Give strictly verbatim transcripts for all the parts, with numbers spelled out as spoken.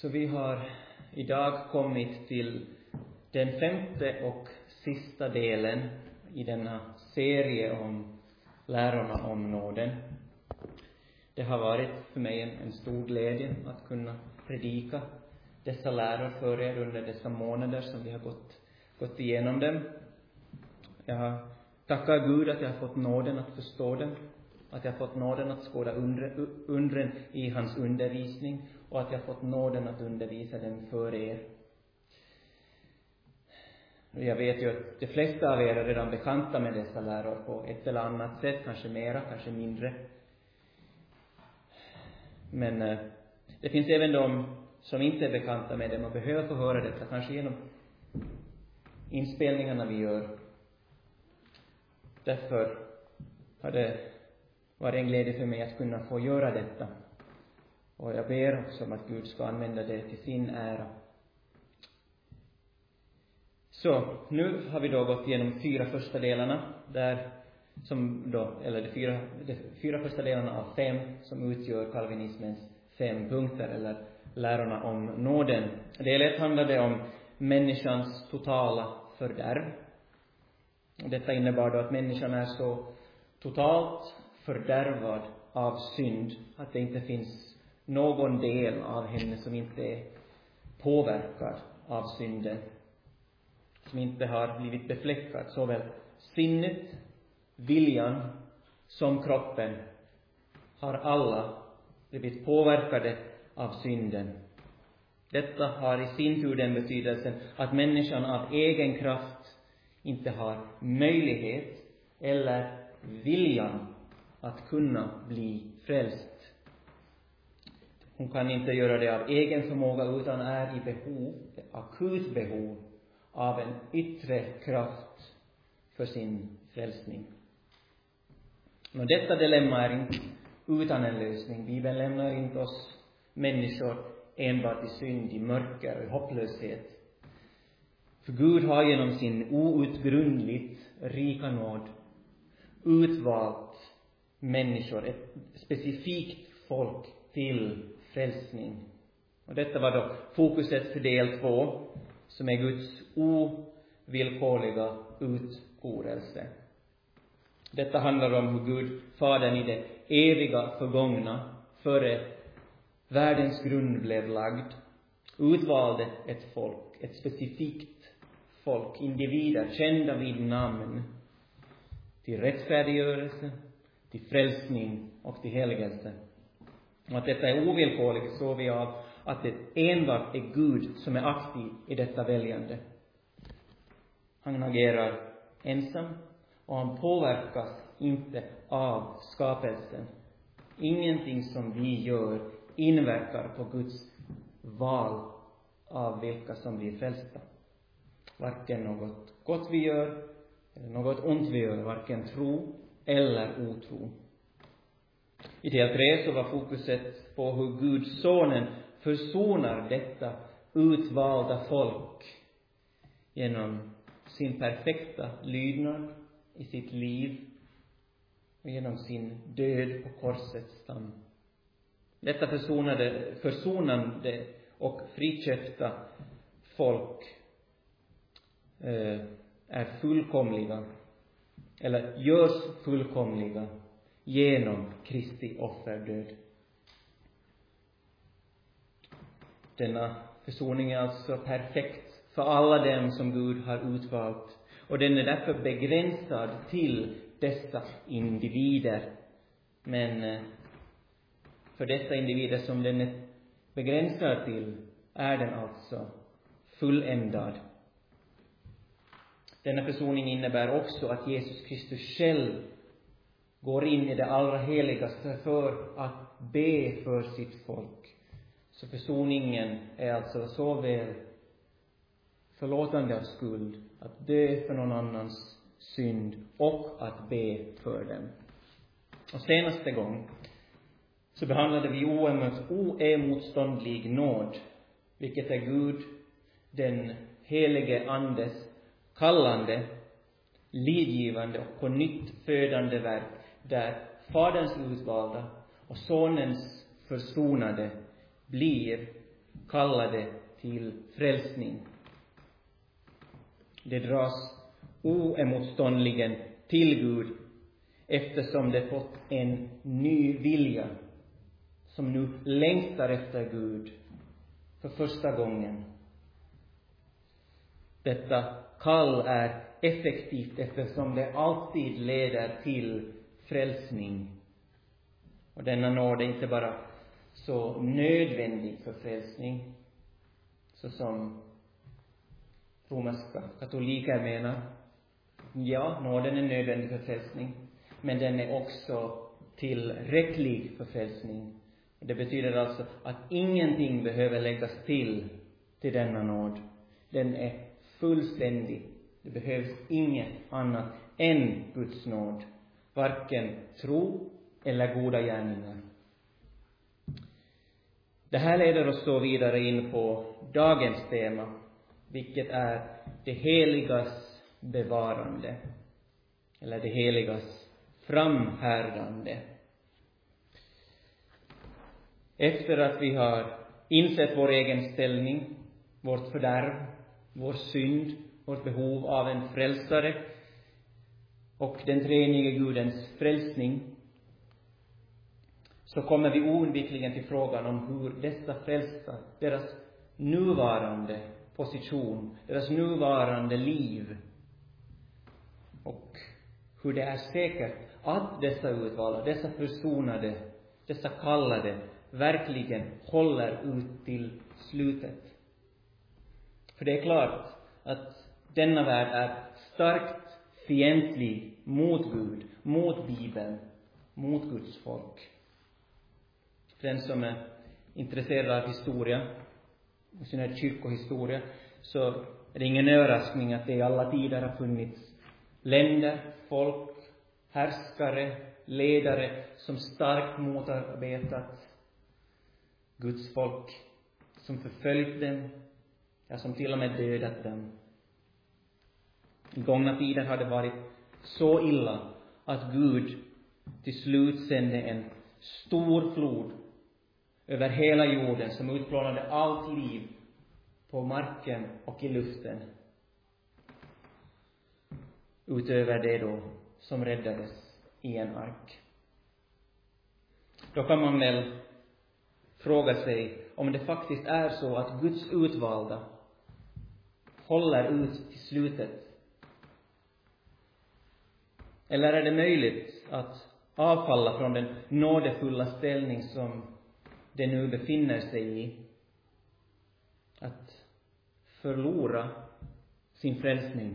Så vi har idag kommit till den femte och sista delen i denna serie om lärorna om nåden. Det har varit för mig en, en stor glädje att kunna predika dessa läror för er under dessa månader som vi har gått, gått igenom dem. Jag har tackat Gud att jag har fått nåden att förstå dem, att jag har fått nåden att skåda undre, undren i hans undervisning och att jag har fått nåden att undervisa dem för er. Jag vet ju att de flesta av er är redan bekanta med dessa läror på ett eller annat sätt, kanske mera, kanske mindre. Men eh, det finns även de som inte är bekanta med dem och behöver få höra detta, kanske genom inspelningarna vi gör. Därför har det varit en glädje för mig att kunna få göra detta. Och jag ber också om att Gud ska använda det till sin ära. Så, nu har vi då gått igenom fyra första delarna, där som då, eller de fyra, de fyra första delarna av fem som utgör kalvinismens fem punkter, eller lärorna om nåden. Del ett handlade om människans totala fördärv. Detta innebär då att människan är så totalt fördärvad av synd att det inte finns någon del av henne som inte är påverkad av synden, som inte har blivit befläckad. Såväl sinnet, viljan som kroppen har alla blivit påverkade av synden. Detta har i sin tur den betydelsen att människan av egen kraft inte har möjlighet eller viljan att kunna bli frälst. Hon kan inte göra det av egen förmåga utan är i behov, akut behov av en yttre kraft för sin frälsning. Och detta dilemma är inte utan en lösning. Bibeln lämnar inte oss människor enbart i synd, i mörker och i hopplöshet. För Gud har genom sin outgrundligt rika nåd utvalt människor, ett specifikt folk till frälsning. Och detta var då fokuset för del två, som är Guds ovillkorliga utkorelse. Detta handlar om hur Gud, Fadern i det eviga förgångna, före världens grund blev lagd, utvalde ett folk, ett specifikt folk, individer kända vid namn, till rättfärdiggörelse, till frälsning och till helgelse. Och att detta är ovillkorligt så vi av att det enbart är Gud som är aktiv i detta väljande. Han agerar ensam och han påverkas inte av skapelsen. Ingenting som vi gör inverkar på Guds val av vilka som blir frälsta. Varken något gott vi gör eller något ont vi gör, varken tro eller otro. I del tre så var fokuset på hur Gud sonen försonar detta utvalda folk genom sin perfekta lydnad i sitt liv och genom sin död på korsets stam. Detta försonade, försonande och friköpta folk eh, är fullkomliga, eller görs fullkomliga genom Kristi offerdöd. Denna försoning är alltså perfekt för alla dem som Gud har utvalt, och den är därför begränsad till dessa individer. Men för dessa individer som den är begränsad till är den alltså fulländad. Denna försoning innebär också att Jesus Kristus själv går in i det allra heligaste för att be för sitt folk. Så försoningen är alltså såväl förlåtande av skuld, att dö för någon annans synd och att be för dem. Och senaste gång så behandlade vi oemotståndlig nåd, vilket är Gud, den helige andes kallande, livgivande och på nytt födande verk, där Faderns utvalda och Sonens försonade blir kallade till frälsning. Det dras oemotståndligen till Gud eftersom det fått en ny vilja som nu längtar efter Gud för första gången. Detta kall är effektivt eftersom det alltid leder till frälsning. Och denna nåd är inte bara så nödvändig för frälsning, så som romerska katoliker menar. Ja, nåden är nödvändig för frälsning, men den är också tillräcklig för frälsning. Det betyder alltså att ingenting behöver läggas till till denna nåd. Den är fullständig. Det behövs inget annat än Guds nåd. Varken tro eller goda gärningar. Det här leder oss så vidare in på dagens tema, vilket är det heligas bevarande. Eller det heligas framhärdande. Efter att vi har insett vår egen ställning, vårt fördärv, vår synd, vårt behov av en frälsare och den treenige Gudens frälsning, så kommer vi oundvikligen till frågan om hur dessa frälsta, deras nuvarande position, deras nuvarande liv, och hur det är säkert att dessa utvalda, dessa försonade, dessa kallade verkligen håller ut till slutet. För det är klart att denna värld är starkt fientlig mot Gud, mot Bibeln, mot Guds folk. För den som är intresserad av historia, i synnerhet kyrkohistoria, så är det ingen överraskning att det i alla tider har funnits länder, folk, härskare, ledare som starkt motarbetat Guds folk, som förföljt dem, ja, som till och med dödat dem. I gångna tider har det varit så illa att Gud till slut sände en stor flod över hela jorden som utplånade allt liv på marken och i luften. Utöver det då som räddades i en ark. Då kan man väl fråga sig om det faktiskt är så att Guds utvalda håller ut till slutet. Eller är det möjligt att avfalla från den nådefulla ställning som det nu befinner sig i? Att förlora sin frälsning?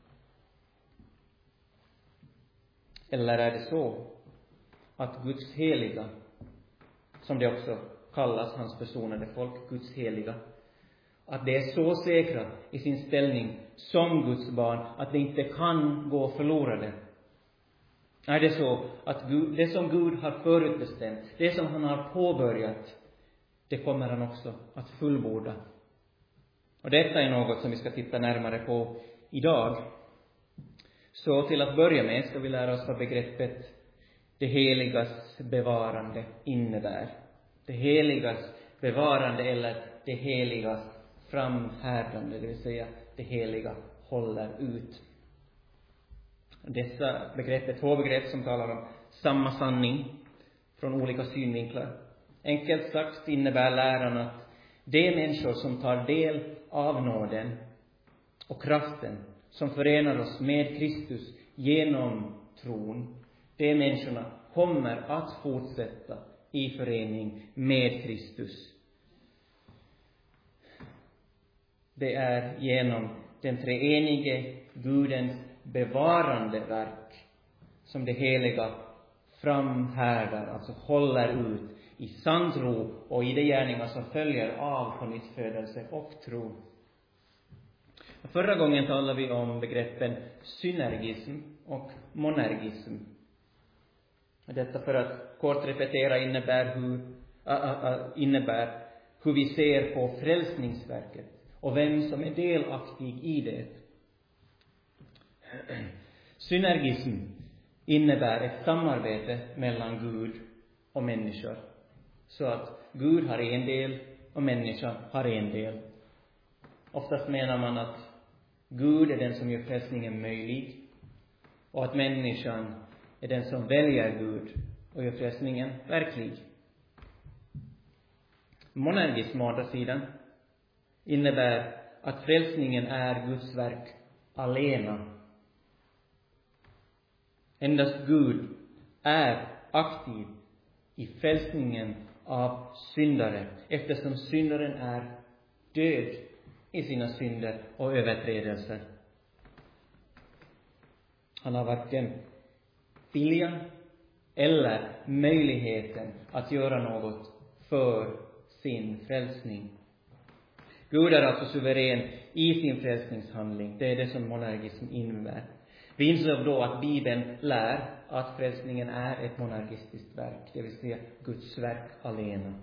Eller är det så att Guds heliga, som det också kallas, hans försonade folk, Guds heliga, att det är så säkra i sin ställning som Guds barn att det inte kan gå förlorade? Är det så att Gud, det som Gud har förutbestämt, det som han har påbörjat, det kommer han också att fullborda? Och detta är något som vi ska titta närmare på idag. Så till att börja med ska vi lära oss vad begreppet det heligas bevarande innebär. Det heligas bevarande eller det heligas framhärdande, det vill säga det heliga håller ut. Dessa begrepp är två begrepp som talar om samma sanning från olika synvinklar. Enkelt sagt innebär läran att de människor som tar del av nåden och kraften som förenar oss med Kristus genom tron, de människorna kommer att fortsätta i förening med Kristus. Det är genom den treenige Gudens bevarande verk som det heliga framhärdar, alltså håller ut i sann tro och i de gärningar som följer av på nyttfödelse och tro. Förra gången talade vi om begreppen synergism och monergism. Detta, för att kort repetera, innebär hur, äh, äh, innebär hur vi ser på frälsningsverket och vem som är delaktig i det. Synergism innebär ett samarbete mellan Gud och människor. Så att Gud har en del och människan har en del. Oftast menar man att Gud är den som gör frälsningen möjlig och att människan är den som väljer Gud och gör frälsningen verklig. Monergism å andra sidan innebär att frälsningen är Guds verk alena. Endast Gud är aktiv i frälsningen av syndare, eftersom syndaren är död i sina synder och överträdelser. Han har varken viljan eller möjligheten att göra något för sin frälsning. Gud är alltså suverän i sin frälsningshandling. Det är det som monergism innebär. Vi insåg då att Bibeln lär att frälsningen är ett monergistiskt verk, det vill säga Guds verk alena.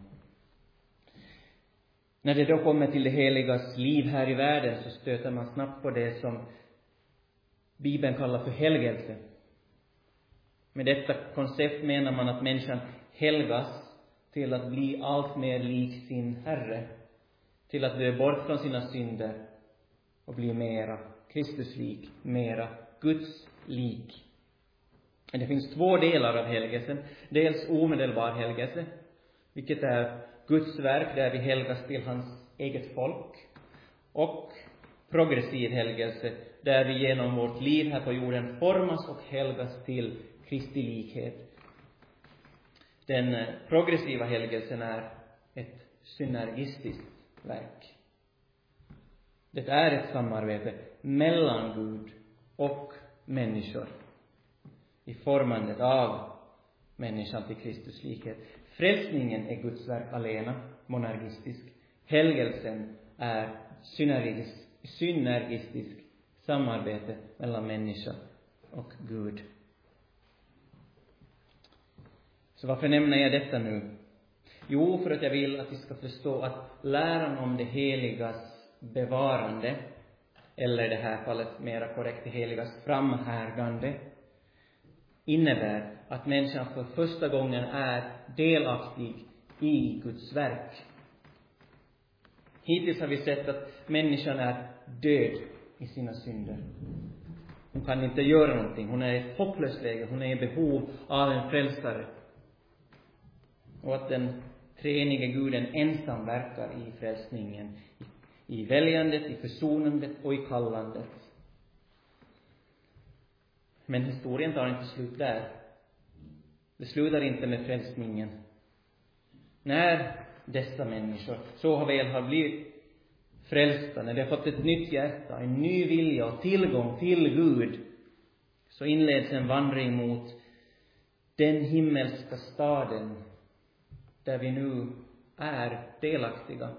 När det då kommer till det heligas liv här i världen så stöter man snabbt på det som Bibeln kallar för helgelse. Med detta koncept menar man att människan helgas till att bli allt mer lik sin Herre, till att dö bort från sina synder och bli mera Kristuslik, mera Guds lik. Det finns två delar av helgelsen. Dels omedelbar helgelse, vilket är Guds verk där vi helgas till hans eget folk. Och progressiv helgelse där vi genom vårt liv här på jorden formas och helgas till Kristi likhet. Den progressiva helgelsen är ett synergistiskt verk. Det är ett samarbete mellan Gud och människor i formandet av människan till Kristus likhet. Frälsningen är Guds verk alena, monergistisk. Helgelsen är synergistisk, synergistisk samarbete mellan människa och Gud. Så varför nämner jag detta nu? Jo, för att jag vill att vi ska förstå att läran om det heligas bevarande, eller i det här fallet mera korrekt det heligas framhärgande, innebär att människan för första gången är delaktig i Guds verk. Hittills har vi sett att människan är död i sina synder. Hon kan inte göra någonting. Hon är i ett hopplöst läge. Hon är i behov av en frälsare. Och att den treenige Guden ensam verkar i frälsningen, i väljandet, i försonandet och i kallandet. Men historien tar inte slut där. Det slutar inte med frälsningen. När dessa människor så väl har blivit frälsta, när de har fått ett nytt hjärta, en ny vilja och tillgång till Gud, så inleds en vandring mot den himmelska staden där vi nu är delaktiga.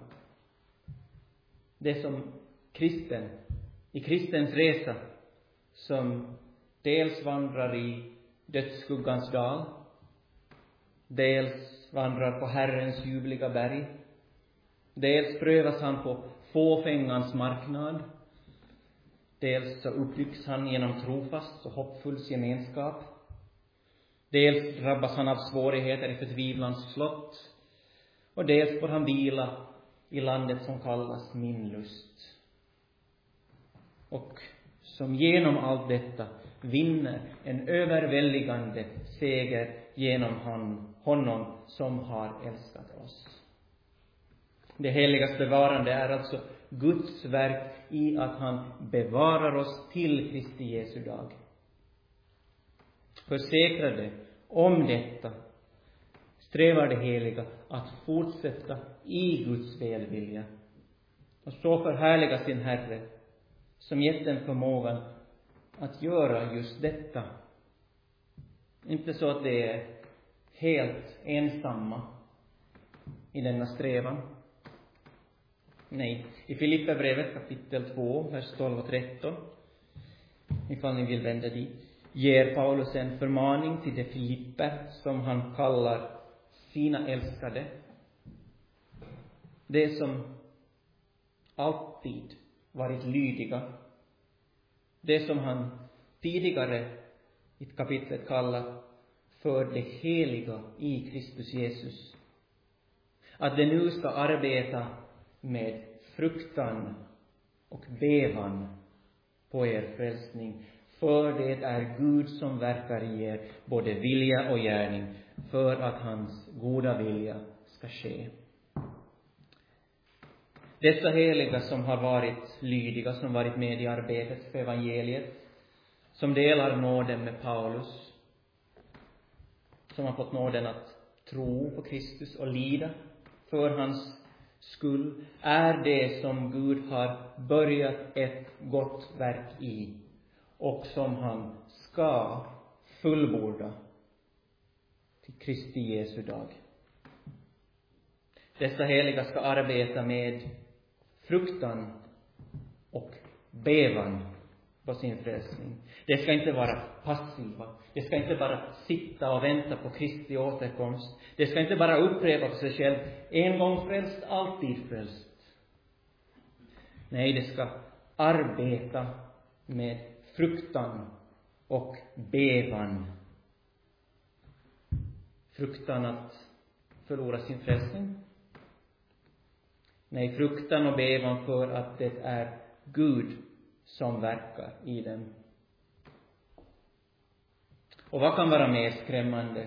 Det som kristen, i kristens resa, som dels vandrar i dödsskuggans dal, dels vandrar på Herrens ljuvliga berg, dels prövas han på fåfängans marknad, dels så uppbyggs han genom trofast och hoppfull gemenskap, dels drabbas han av svårigheter i förtvivlans slott, och dels får han vila i landet som kallas min lust. Och som genom allt detta vinner en överväldigande seger genom han, honom som har älskat oss. Det heligas bevarande är alltså Guds verk i att han bevarar oss till Kristi Jesu dag. Försäkrade om detta strävar det heliga att fortsätta i Guds välvilja och så förhärliga sin Herre som gett den förmågan att göra just detta. Inte så att det är helt ensamma i denna strävan. Nej, i Filipperbrevet kapitel två, vers tolv och tretton, ifall ni vill vända dit, ger Paulus en förmaning till de Filipper som han kallar sina älskade. Det som alltid varit lydiga. Det som han tidigare i kapitlet kallar för det heliga i Kristus Jesus. att det nu ska arbeta med fruktan och bevan på er frälsning. För det är Gud som verkar i er både vilja och gärning för att hans goda vilja ska ske. Dessa heliga som har varit lydiga, som varit med i arbetet för evangeliet, som delar nåden med Paulus, som har fått nåden att tro på Kristus och lida för hans skull, är det som Gud har börjat ett gott verk i och som han ska fullborda till Kristi Jesu dag. Dessa heliga ska arbeta med fruktan och bevan på sin frälsning. Det ska inte vara passiva. Det ska inte bara sitta och vänta på Kristi återkomst. Det ska inte bara upprepa för sig själv: en gång frälst, alltid frälst. Nej, det ska arbeta med fruktan och bevan. Fruktan att förlora sin frälsning. Nej, fruktan och bevan för att det är Gud som verkar i dem. Och vad kan vara mer skrämmande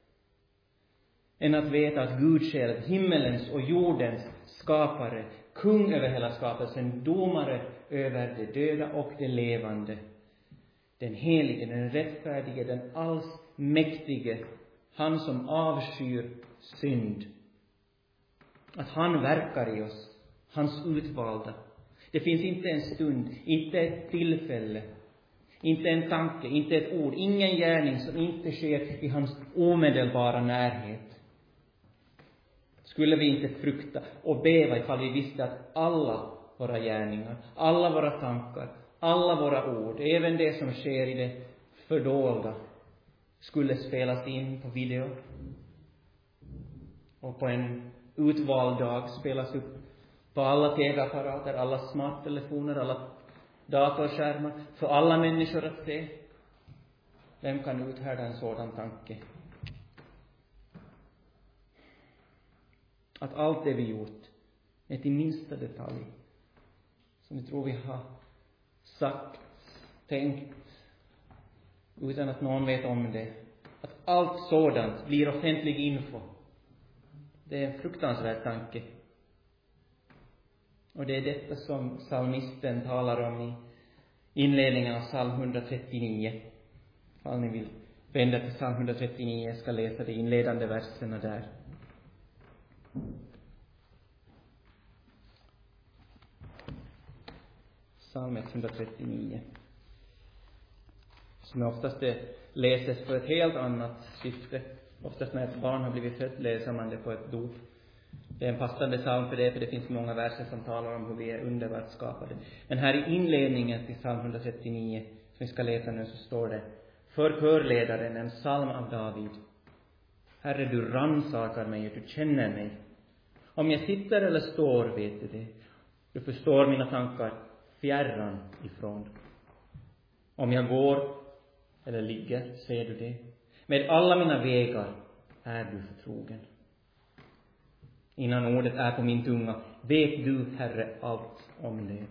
än att veta att Gud själv, himmelens och jordens skapare, kung över hela skapelsen, domare över det döda och det levande, den helige, den rättfärdige, den allsmäktige, han som avskyr synd, att han verkar i oss, hans utvalda. Det finns inte en stund, inte ett tillfälle, inte en tanke, inte ett ord, ingen gärning som inte sker i hans omedelbara närhet. Skulle vi inte frukta och beva ifall vi visste att alla våra gärningar, alla våra tankar, alla våra ord, även det som sker i det fördolda, skulle spelas in på video och på en utvald dag spelas upp på alla tv-apparater, alla smarttelefoner, alla datorskärmar, för alla människor att se. Vem kan uthärda en sådan tanke? Att allt det vi gjort är till minsta detalj, som vi tror vi har sagt, tänkt, utan att någon vet om det, att allt sådant blir offentlig info. Det är en fruktansvärd tanke. Och det är detta som psalmisten talar om i inledningen av psalm etthundratrettionio. Om ni vill vända till psalm etthundratrettionio, jag ska läsa de inledande verserna där. Psalm etthundratrettionio. Som oftast det läses för ett helt annat syfte. Oftast när ett barn har blivit fött läser man det på ett dop. Det är en passande psalm för det, för det finns många verser som talar om hur vi är underbart skapade. Men här i inledningen till psalm etthundratrettionio, som vi ska läsa nu, så står det: för körledaren, en psalm av David. Herre, du rannsakar mig och du känner mig. Om jag sitter eller står, vet du det. Du förstår mina tankar fjärran ifrån. Om jag går eller ligger, ser du det. Med alla mina vägar är du förtrogen. Innan ordet är på min tunga, vet du, Herre, allt om det.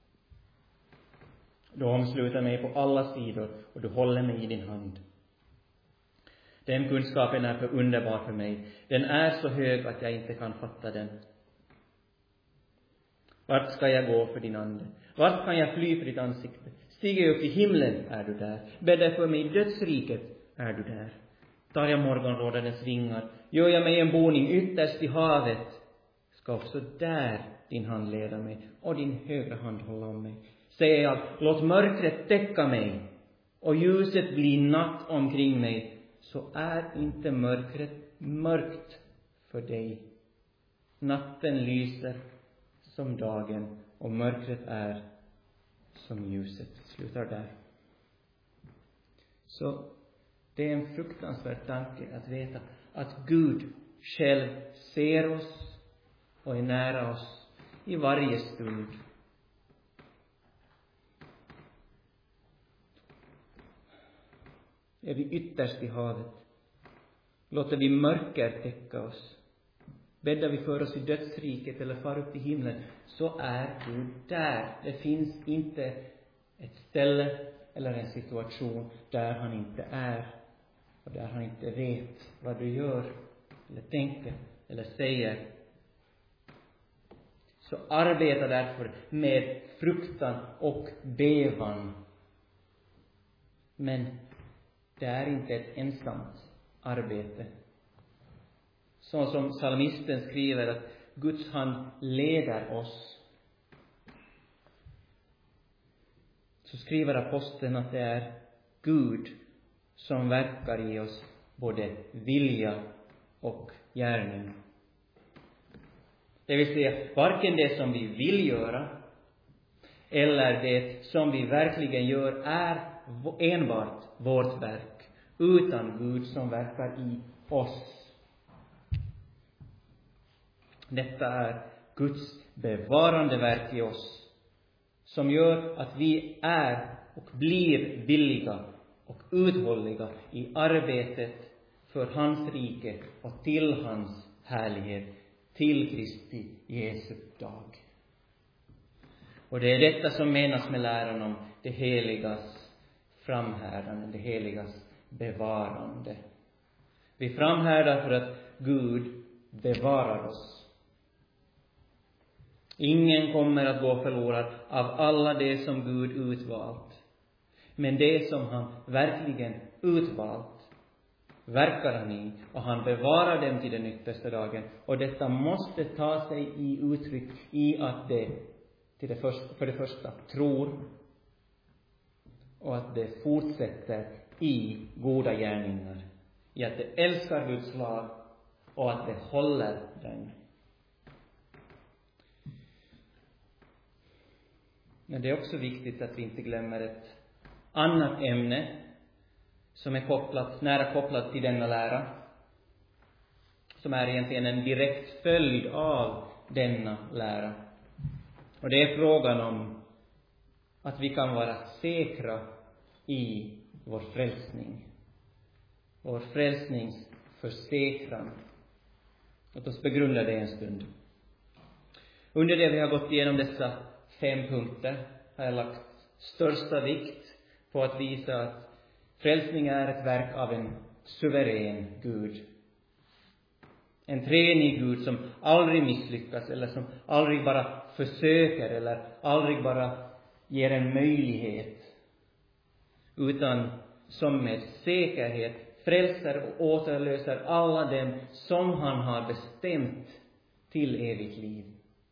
Du omsluter mig på alla sidor och du håller mig i din hand. Den kunskapen är för underbar för mig. Den är så hög att jag inte kan fatta den. Vart ska jag gå för din ande? Vart kan jag fly för ditt ansikte? Stiger jag upp i himlen, är du där. Bäddar för mig i dödsriket, är du där. Tar jag morgonrådens vingar, gör jag mig en boning ytterst i havet, ska också där din hand leda mig och din högra hand hålla om mig. Säger jag, låt mörkret täcka mig och ljuset bli natt omkring mig, så är inte mörkret mörkt för dig. Natten lyser som dagen och mörkret är som ljuset. Slutar där. Så det är en fruktansvärd tanke att veta att Gud själv ser oss och är nära oss i varje stund. Är vi ytterst i havet, låter vi mörker täcka oss, bäddar vi för oss i dödsriket eller far upp i himlen, så är Gud där. Det finns inte ett ställe eller en situation där han inte är. Och där han inte vet vad du gör eller tänker eller säger. Så arbeta därför med fruktan och bevan. Men det är inte ett ensamt arbete. Så som psalmisten skriver att Guds hand leder oss. Så skriver aposteln att det är Gud som verkar i oss både vilja och gärning. Det vill säga, varken det som vi vill göra eller det som vi verkligen gör är enbart vårt verk, utan Gud som verkar i oss. Detta är Guds bevarande verk i oss, som gör att vi är och blir villiga och uthålliga i arbetet för hans rike och till hans härlighet, till Kristi Jesu dag. Och det är detta som menas med läran om det heligas framhärdande, det heligas bevarande. Vi framhärdar för att Gud bevarar oss. Ingen kommer att gå förlorad av alla det som Gud utvalt. Men det som han verkligen utvalt verkar han i, och han bevarar dem till den yttersta dagen. Och detta måste ta sig i uttryck i att det, till det första, för det första, tror, och att det fortsätter i goda gärningar. I att det älskar Guds lag och att det håller den. Men det är också viktigt att vi inte glömmer ett annat ämne som är kopplat, nära kopplat till denna lära. Som är egentligen en direkt följd av denna lära. Och det är frågan om att vi kan vara säkra i vår frälsning. Vår frälsningsförsäkran. Låt oss begrunda det en stund. Under det vi har gått igenom dessa fem punkter har jag lagt största vikt på att visa att frälsning är ett verk av en suverän Gud. En treenig Gud som aldrig misslyckas, eller som aldrig bara försöker, eller aldrig bara ger en möjlighet, utan som med säkerhet frälser och återlöser alla dem som han har bestämt till evigt liv.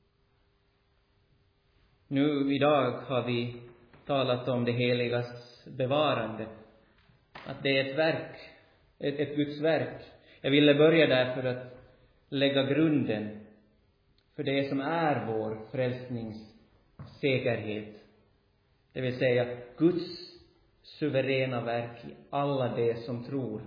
Nu idag har vi talat om det heligas bevarande. Att det är ett verk, ett, ett Guds verk. Jag ville börja där för att lägga grunden för det som är vår frälsningssäkerhet. Det vill säga Guds suveräna verk i alla det som tror.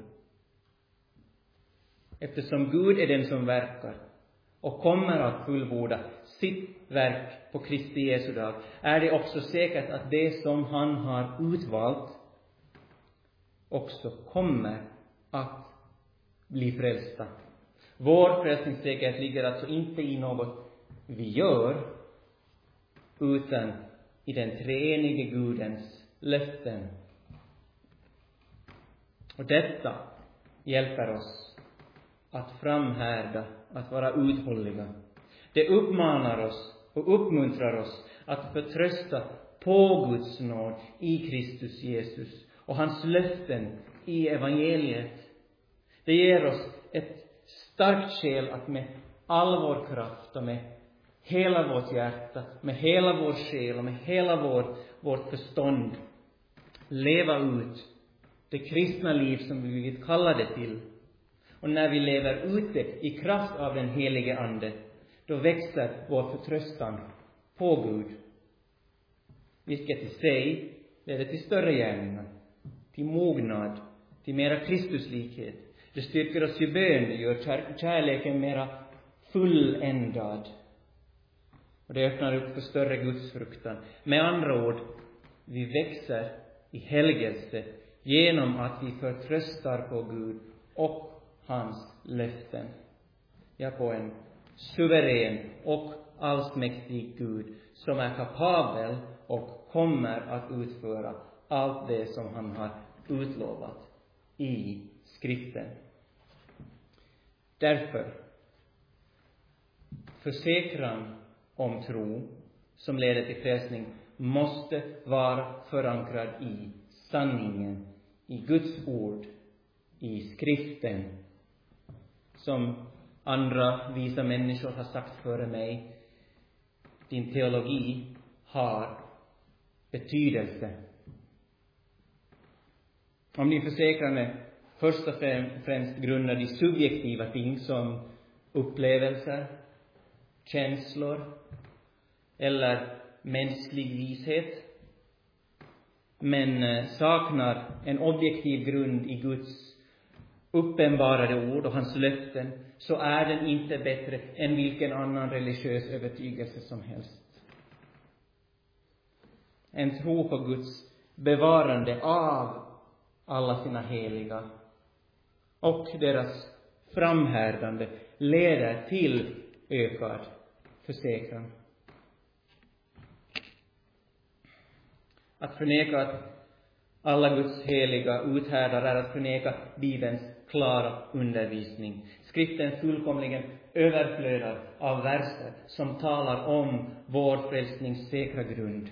Eftersom Gud är den som verkar och kommer att fullborda sitt verk på Kristi Jesu dag, är det också säkert att det som han har utvalt också kommer att bli frälsta. Vår frälsningssäkerhet ligger alltså inte i något vi gör, utan i den treenige Gudens löften. Och detta hjälper oss att framhärda, att vara uthålliga. Det uppmanar oss och uppmuntrar oss att förtrösta på Guds nåd i Kristus Jesus och hans löften i evangeliet. Det ger oss ett starkt skäl att med all vår kraft och med hela vårt hjärta, med hela vår själ och med hela vår, vårt förstånd leva ut det kristna liv som vi blivit kallade till. Och när vi lever ute i kraft av den helige Ande, då växer vår förtröstan på Gud. Vilket i sig leder till större gärningar, till mognad, till mera Kristuslikhet. Det styrker oss i bön, det gör kär- kärleken mera fulländad. Och det öppnar upp för större gudsfruktan. Med andra ord, vi växer i helgelse genom att vi förtröstar på Gud och hans löften. Ja, på en suverän och allsmäktig Gud som är kapabel och kommer att utföra allt det som han har utlovat i skriften. Därför, försäkran om tro som leder till frälsning måste vara förankrad i sanningen, i Guds ord, i skriften. Som andra visa människor har sagt före mig, din teologi har betydelse. Om din försäkran är först och främst grundad i subjektiva ting som upplevelser, känslor eller mänsklig vishet, men saknar en objektiv grund i Guds uppenbarade ord och hans löften, så är den inte bättre än vilken annan religiös övertygelse som helst. En tro på Guds bevarande av alla sina heliga och deras framhärdande leder till ökad försäkran. Att förneka att alla Guds heliga uthärdar är att förneka Bibelns klara undervisning. Skriften fullkomligen överflödar av verser som talar om vår frälsnings säkra grund.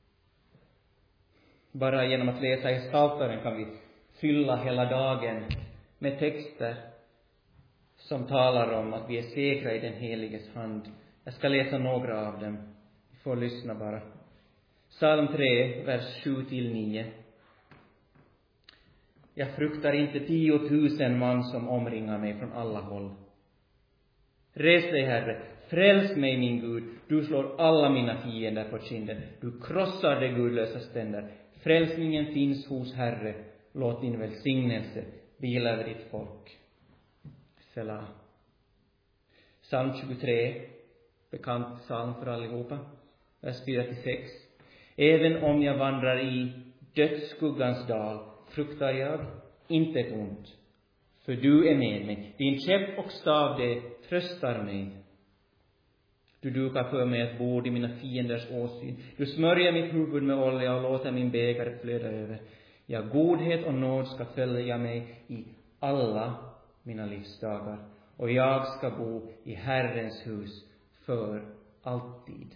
Bara genom att läsa i Psaltaren kan vi fylla hela dagen med texter som talar om att vi är säkra i den heliges hand. Jag ska läsa några av dem. Vi får lyssna bara. Psalm tre, vers sju till nio. Jag fruktar inte tiotusen man som omringar mig från alla håll. Res dig, Herre, fräls mig, min Gud. Du slår alla mina fiender på kinden. Du krossar de gudlösa ständer. Frälsningen finns hos Herre. Låt din välsignelse vila över ditt folk. Selah. Psalm tjugotre, bekant psalm för allihopa. Vers fyra till sex. Även om jag vandrar i dödsskuggans dal fruktar jag inte ett ont, för du är med mig. Din käpp och stav, det tröstar mig. Du dukar för mig ett bord i mina fienders åsyn. Du smörjer mitt huvud med olja och låter min bägare flöda över. Ja, godhet och nåd ska följa mig i alla mina livsdagar, och jag ska bo i Herrens hus för alltid.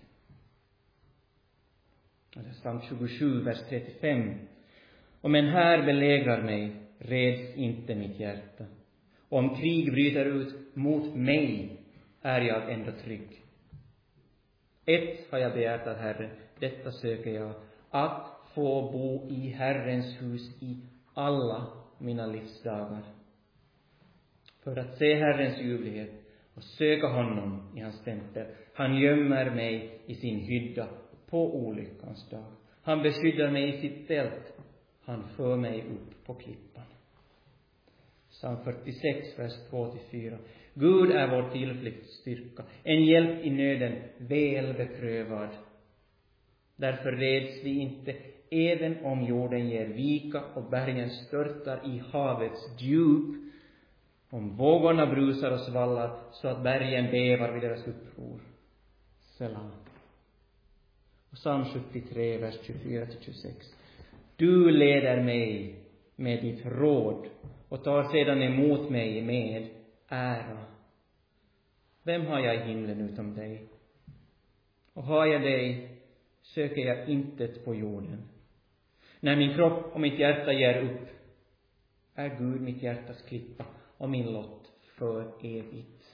Psalm tjugosju, vers trettiofem. Om en här belägrar mig, reds inte mitt hjärta. Om krig bryter ut mot mig, är jag ändå trygg. Ett har jag begärt av Herren, detta söker jag, att få bo i Herrens hus i alla mina livsdagar, för att se Herrens ljuvlighet och söka honom i hans tempel. Han gömmer mig i sin hydda på olyckans dag. Han beskyddar mig i sitt tält. Han för mig upp på klippan. Psalm fyrtiosex, vers två till fyra. Gud är vår tillflyktsstyrka, en hjälp i nöden, väl beprövad. Därför räds vi inte, även om jorden ger vika och bergen störtar i havets djup, om vågorna brusar och svallar så att bergen bävar vid deras uppror. Selah. Och Psalm sjuttiotre, vers tjugofyra till tjugosex. Du leder mig med ditt råd och tar sedan emot mig med ära. Vem har jag i himlen utom dig? Och har jag dig, söker jag intet på jorden. När min kropp och mitt hjärta ger upp, är Gud mitt hjärtas klippa och min lott för evigt.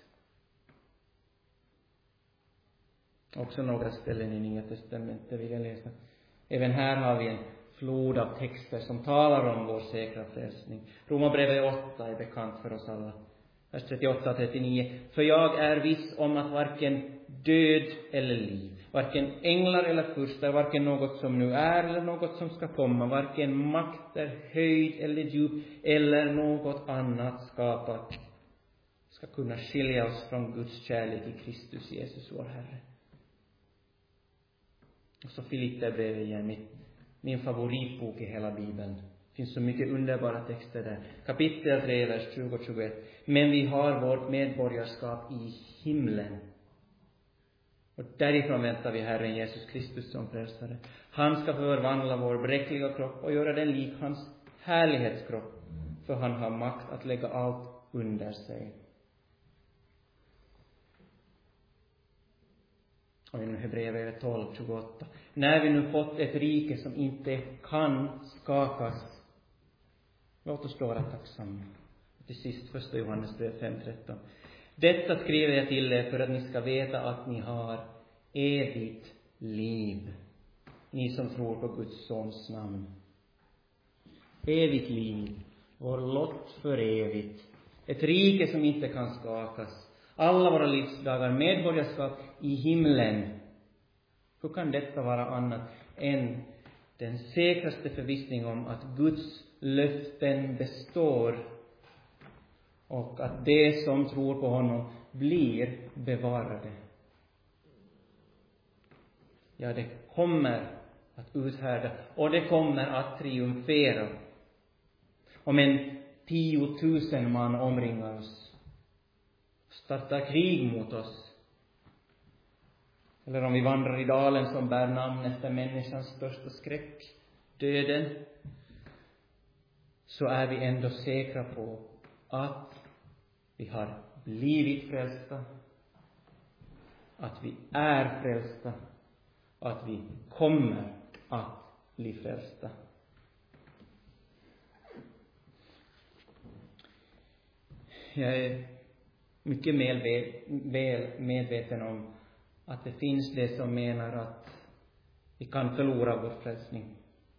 Också några ställen i Nya testamentet vill jag läsa. Även här har vi en flod av texter som talar om vår säkra frälsning. Romarbrevet åtta är bekant för oss alla. Vers trettioåtta och trettionio. För jag är viss om att varken död eller liv, varken änglar eller furstar, varken något som nu är eller något som ska komma, varken makter, höjd eller djup eller något annat skapat ska kunna skilja oss från Guds kärlek i Kristus Jesus vår Herre. Och så Filipperbrevet igen, min, min favoritbok i hela Bibeln. finns så mycket underbara texter där. Kapitel tre, vers tjugo och tjugoett. Men vi har vårt medborgarskap i himlen. Och därifrån väntar vi Herren Jesus Kristus som frälsare. Han ska förvandla vår bräckliga kropp och göra den lik hans härlighetskropp. För han har makt att lägga allt under sig. Och i Hebreerbrevet tolv tjugoåtta. När vi nu fått ett rike som inte kan skakas, låt oss då vara tacksamma. Till sist första Johannes brev fem tretton. Detta skriver jag till er för att ni ska veta att ni har evigt liv. Ni som tror på Guds sons namn. Evigt liv. Vår lott för evigt. Ett rike som inte kan skakas. Alla våra livsdagar, medborgarskap i himlen. Hur kan detta vara annat än den säkraste förvissning om att Guds löften består och att det som tror på honom blir bevarade? Ja, det kommer att uthärda och det kommer att triumfera. Om en tiotusen man omringar oss, startar krig mot oss, eller om vi vandrar i dalen som bär namn efter människans största skräck, döden, så är vi ändå säkra på att vi har blivit frälsta, att vi är frälsta och att vi kommer att bli frälsta. Jag är mycket väl, väl medveten om att det finns det som menar att vi kan förlora vår frälsning.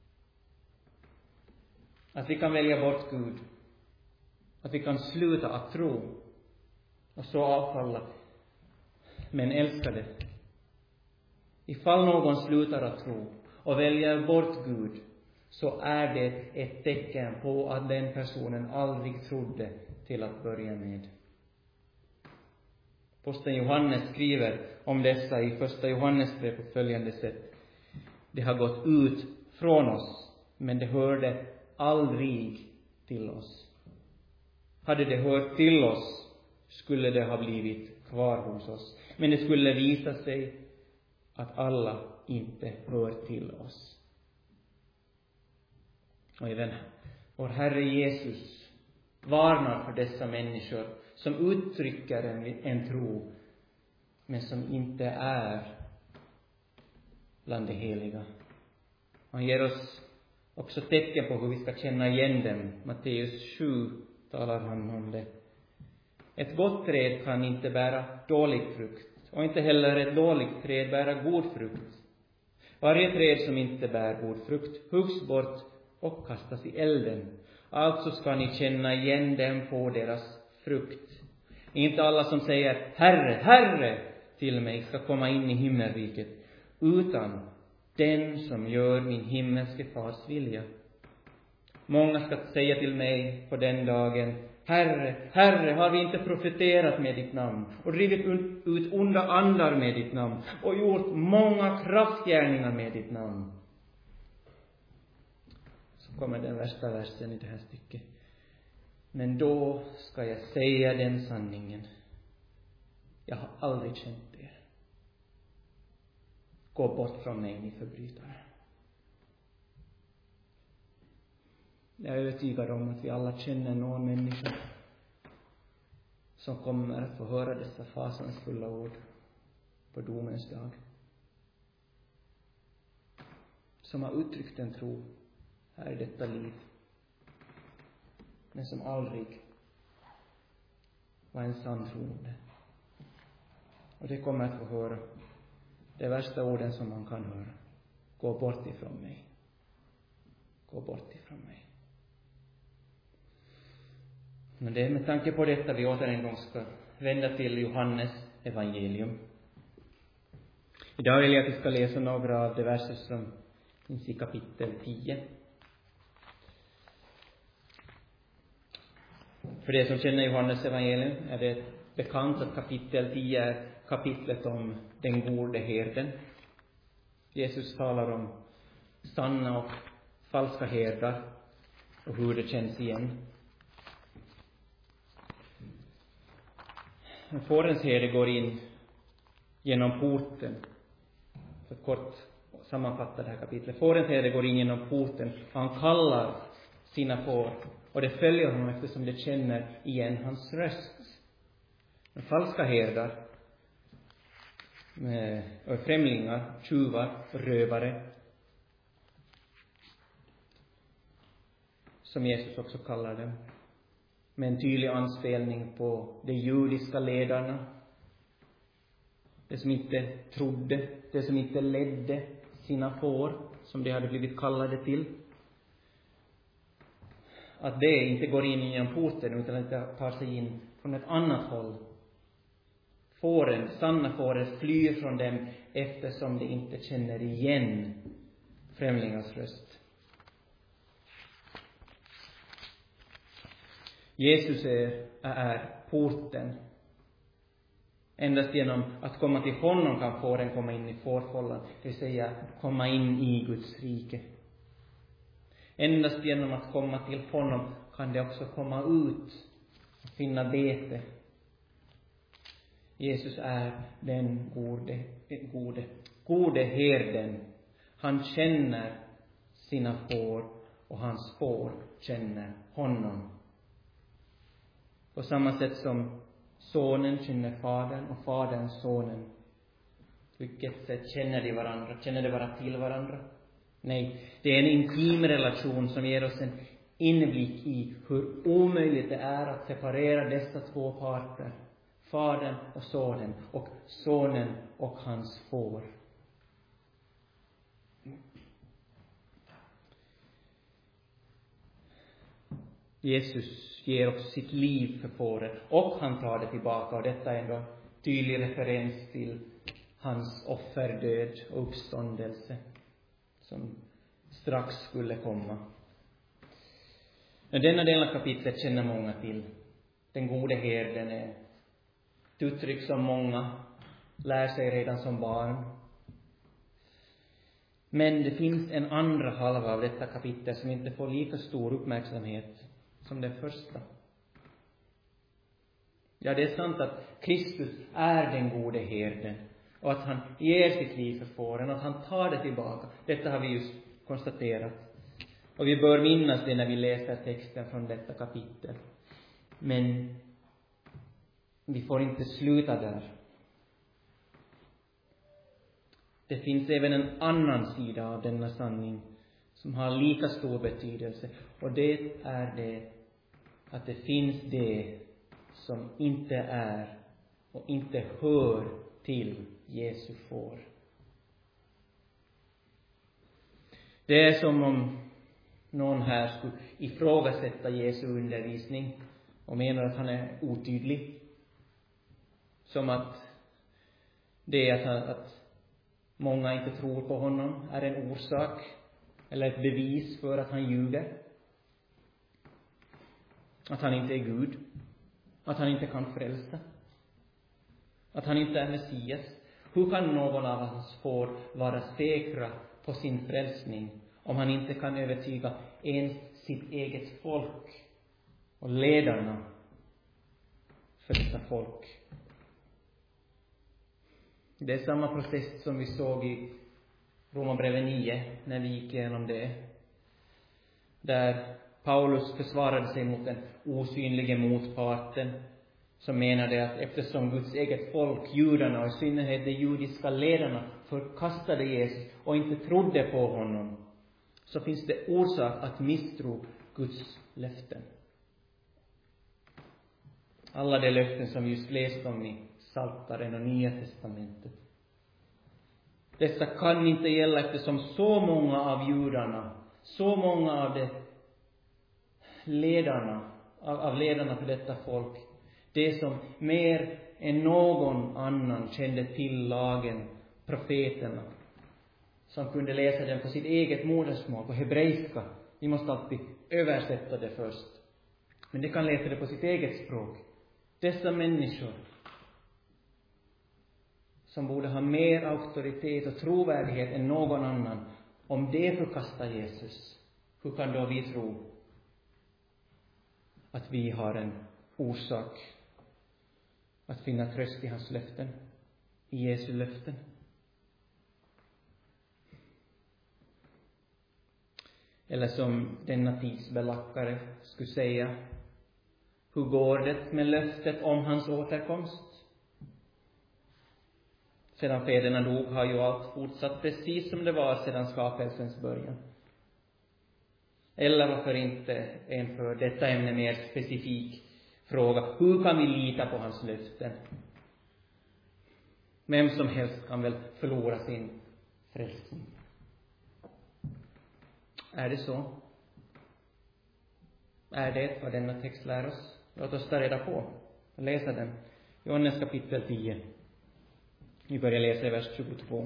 Att vi kan välja bort Gud. Att vi kan sluta att tro och så avfalla. Men älskade, ifall någon slutar att tro och väljer bort Gud, så är det ett tecken på att den personen aldrig trodde till att börja med. Aposteln Johannes skriver om dessa i första Johannes brev på följande sätt. Det har gått ut från oss, men det hörde aldrig till oss. Hade det hört till oss, skulle det ha blivit kvar hos oss. Men det skulle visa sig att alla inte hör till oss. Och även vår Herre Jesus varnar för dessa människor som uttrycker en, en tro, men som inte är bland de heliga. Han ger oss också tecken på hur vi ska känna igen dem. Matteus sju talar han om det. Ett gott träd kan inte bära dålig frukt, och inte heller ett dåligt träd bära god frukt. Varje träd som inte bär god frukt huggs bort och kastas i elden. Alltså ska ni känna igen dem på deras frukt. Inte alla som säger Herre, Herre till mig ska komma in i himmelriket, utan den som gör min himmelske fars vilja. Många ska säga till mig på den dagen: Herre, Herre, har vi inte profeterat med ditt namn och drivit ut onda andar med ditt namn och gjort många kraftgärningar med ditt namn? Så kommer den värsta versen i det här stycket. Men då ska jag säga den sanningen: jag har aldrig känt er. Gå bort från mig, ni förbrytare. Jag är övertygad om att vi alla känner någon människa som kommer att få höra dessa fasansfulla ord på domens dag. Som har uttryckt en tro här i detta liv, men som aldrig var en sann troende. Och det kommer att få höra de värsta orden som man kan höra: gå bort ifrån mig. Gå bort ifrån mig. Men det är med tanke på detta vi åter en gång ska vända till Johannes evangelium. Idag vill jag att vi ska läsa några av de verser som finns i kapitel tio. För det som känner Johannes evangelium är det bekant att kapitel tio är kapitlet om den gode herden. Jesus talar om sanna och falska herdar. och hur det känns igen. Fårens herde går in genom porten. För kort sammanfatta det här kapitlet. Fårens herde går in genom porten. Han kallar sina får. Och det följer honom eftersom det känner igen hans röst. De falska herdar, och främlingar, tjuvar, rövare, som Jesus också kallar dem, med en tydlig anspelning på de judiska ledarna, det som inte trodde, det som inte ledde sina får, som de hade blivit kallade till. Att det inte går in genom porten utan att det tar sig in från ett annat håll. Fåren, sanna fåren, flyr från dem eftersom de inte känner igen främlingars röst. Jesus är, är porten. Endast genom att komma till honom kan fåren komma in i fårfållan, det vill säga komma in i Guds rike. Endast genom att komma till honom kan det också komma ut och finna bete. Jesus är den gode, gode, gode herden. Han känner sina får och hans får känner honom. På samma sätt som sonen känner fadern och fadern sonen. Vilket sätt känner de varandra? Känner de bara till varandra? Nej, det är en intim relation som ger oss en inblick i hur omöjligt det är att separera dessa två parter. Fadern och sonen, och sonen och hans får. Jesus ger också sitt liv för fåret, och han tar det tillbaka, och detta är en tydlig referens till hans offerdöd och uppståndelse som strax skulle komma. Men denna del av kapitlet känner många till. Den gode herden är ett uttryck som många lär sig redan som barn. Men det finns en andra halva av detta kapitel som inte får lika stor uppmärksamhet som den första. Ja, det är sant att Kristus är den gode herden och att han ger sitt liv för fåren och att han tar det tillbaka. Detta har vi just konstaterat. Och vi bör minnas det när vi läser texten från detta kapitel. Men vi får inte sluta där. Det finns även en annan sida av denna sanning som har lika stor betydelse. Och det är det att det finns det som inte är och inte hör till Jesu får. Det är som om någon här skulle ifrågasätta Jesu undervisning och menar att han är otydlig. Som att det att, han, att många inte tror på honom är en orsak eller ett bevis för att han ljuger. Att han inte är Gud. Att han inte kan frälsa. Att han inte är Messias. Hur kan någon av hans får vara säkra på sin frälsning om han inte kan övertyga ens sitt eget folk och ledarna för detta folk? Det är samma process som vi såg i Romarbrevet nio när vi gick igenom det. Där Paulus försvarade sig mot den osynliga motparten som menade att eftersom Guds eget folk, judarna och i synnerhet de judiska ledarna förkastade Jesus och inte trodde på honom, så finns det orsak att misstro Guds löften. Alla de löften som vi just läst om i Psaltaren och Nya testamentet. Dessa kan inte gälla eftersom så många av judarna, så många av de ledarna, av, av ledarna för detta folk, det som mer än någon annan kände till lagen, profeterna, som kunde läsa den på sitt eget modersmål, på hebreiska. Vi måste alltid översätta det först. Men de kan läsa det på sitt eget språk. Dessa människor som borde ha mer auktoritet och trovärdighet än någon annan, om det förkastar Jesus, hur kan då vi tro att vi har en orsak att finna tröst i hans löften, i Jesu löften. Eller som denna tidsbelackare skulle säga: hur går det med löftet om hans återkomst? Sedan fäderna dog har ju allt fortsatt precis som det var sedan skapelsens början. Eller varför inte en för detta ämne mer specifik fråga: hur kan vi lita på hans löften? Vem som helst kan väl förlora sin frälsning. Är det så? Är det vad denna text lär oss? Låt oss ta reda på och läsa den. Johannes kapitel tio. Vi börjar läsa i vers tjugotvå.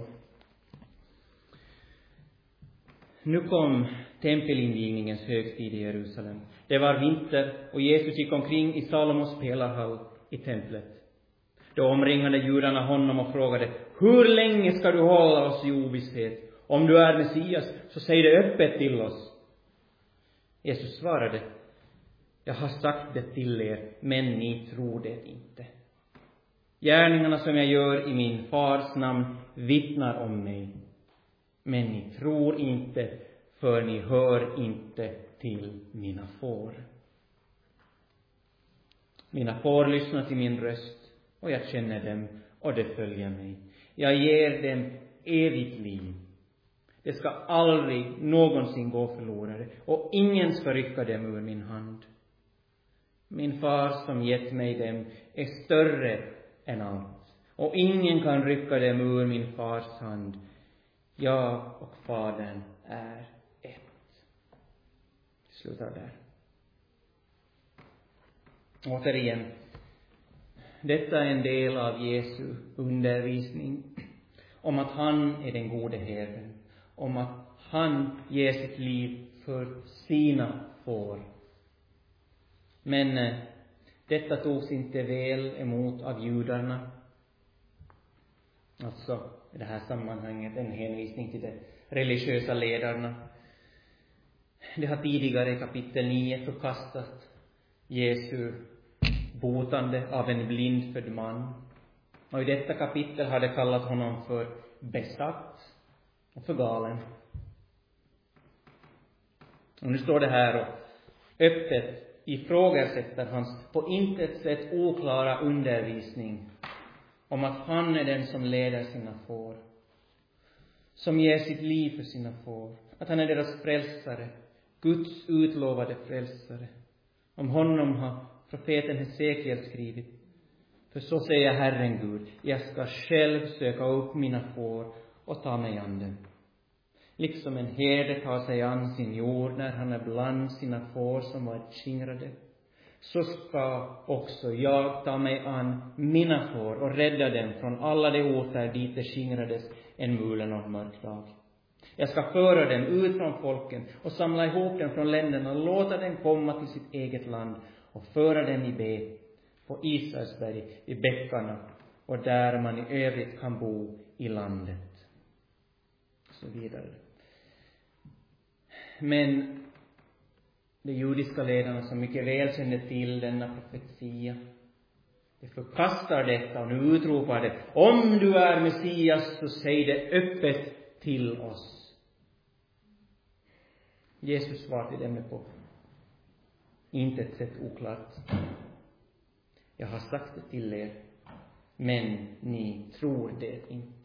Nu kom tempelinvigningens högtid i Jerusalem. Det var vinter och Jesus gick omkring i Salomos pelarhall i templet. Då omringade judarna honom och frågade: hur länge ska du hålla oss i ovisshet? Om du är Messias, så säg det öppet till oss. Jesus svarade: jag har sagt det till er, men ni tror det inte. Gärningarna som jag gör i min fars namn vittnar om mig. Men ni tror inte, för ni hör inte till mina får. Mina får lyssnar till min röst, och jag känner dem, och de följer mig. Jag ger dem evigt liv. Det ska aldrig någonsin gå förlorade, och ingen ska rycka dem ur min hand. Min far som gett mig dem är större än allt, och ingen kan rycka dem ur min fars hand. Jag och Fadern är ett. Slutar där. Återigen, detta är en del av Jesu undervisning om att han är den gode herden, om att han ger sitt liv för sina får. Men eh, detta togs inte väl emot av judarna. Alltså i det här sammanhanget en hänvisning till de religiösa ledarna. Det har tidigare i kapitel nio förkastat Jesu botande av en blindfödd man. Och i detta kapitel har det kallat honom för besatt och för galen. Och nu står det här och öppet ifrågasätter hans på intet sätt oklara undervisning om att han är den som leder sina får, som ger sitt liv för sina får, att han är deras frälsare, Guds utlovade frälsare. Om honom har profeten Hesekiel skrivit: för så säger Herren Gud, jag ska själv söka upp mina får och ta mig an dem. Liksom en herde tar sig an sin jord när han är bland sina får som var skingrade, så ska också jag ta mig an mina får och rädda dem från alla de orter dit de skingrades en mulen och mörk dag. Jag ska föra dem ut från folken och samla ihop dem från länderna och låta dem komma till sitt eget land och föra dem i be på Israelsberg, i bäckarna och där man i övrigt kan bo i landet. Så vidare. Men de judiska ledarna som mycket väl kände till denna profetia, de förkastar detta och nu utropar det: om du är Messias, så säg det öppet till oss. Jesus svar till dem på inte ett sätt oklart: jag har sagt det till er, men ni tror det inte.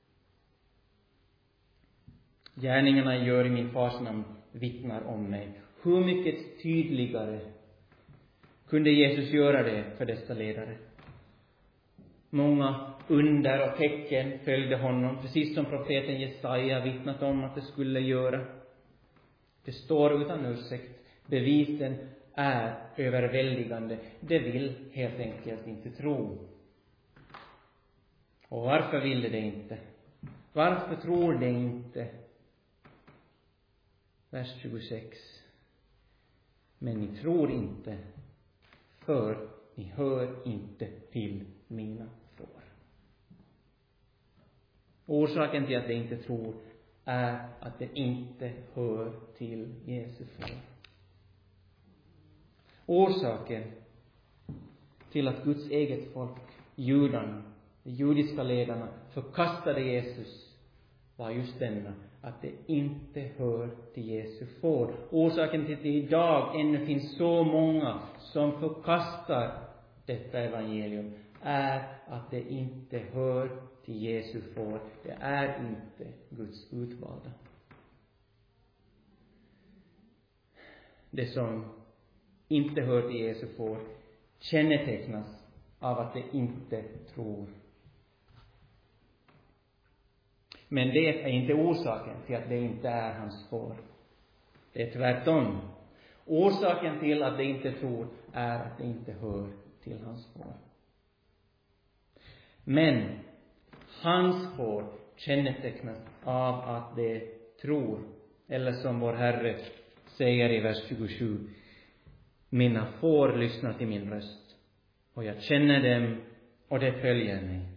Gärningarna jag gör i min fars namn vittnar om mig. Hur mycket tydligare kunde Jesus göra det för dessa ledare? Många under och tecken följde honom, precis som profeten Jesaja vittnat om att det skulle göra. Det står utan ursäkt. Bevisen är överväldigande. Det vill helt enkelt inte tro. Och varför ville det inte? Varför tror det inte? Vers tjugosex. Men ni tror inte, för ni hör inte till mina får. Orsaken till att de inte tror är att det inte hör till Jesu får. Orsaken till att Guds eget folk, judarna, de judiska ledarna, förkastade Jesus var just denna, att det inte hör till Jesu får. Orsaken till att det idag ännu finns så många som förkastar detta evangelium är att det inte hör till Jesu får. Det är inte Guds utvalda. Det som inte hör till Jesu får kännetecknas av att det inte tror. Men det är inte orsaken till att det inte är hans får. Det är tvärtom. Orsaken till att det inte tror är att det inte hör till hans får. Men hans får kännetecknas av att det tror. Eller som vår Herre säger i vers tjugosju. Mina får lyssnar till min röst. Och jag känner dem och det följer mig.